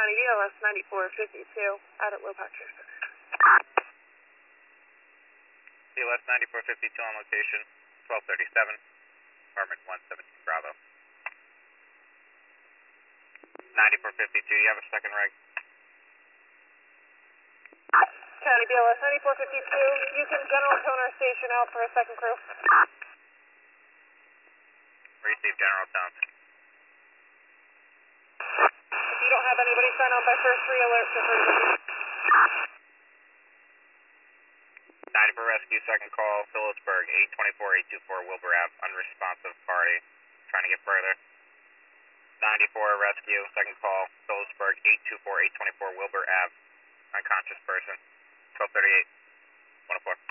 County BLS 9452 out at Low Patrick. BLS 9452 on location, 1237, apartment 117 Bravo. 9452, you have a second reg? County BLS 9452, you can general tone our station out for a second crew. Receive general tone. If you don't have anybody sign on by first, re-alert for first. 94 rescue, second call, Phillipsburg, 824, 824 Wilbur Ave, unresponsive party, trying to get further. 94 rescue, second call, Phillipsburg, 824, 824 Wilbur Ave, unconscious person, 1238, 104.